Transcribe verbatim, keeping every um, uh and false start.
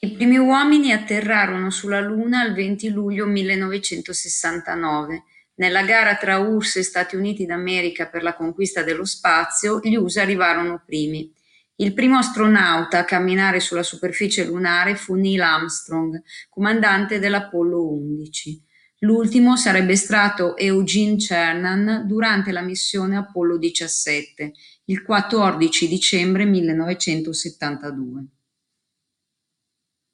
I primi uomini atterrarono sulla Luna il venti luglio millenovecentosessantanove. Nella gara tra U R S S e Stati Uniti d'America per la conquista dello spazio, gli U S A arrivarono primi. Il primo astronauta a camminare sulla superficie lunare fu Neil Armstrong, comandante dell'Apollo undici. L'ultimo sarebbe stato Eugene Cernan durante la missione Apollo diciassette, il quattordici dicembre millenovecentosettantadue.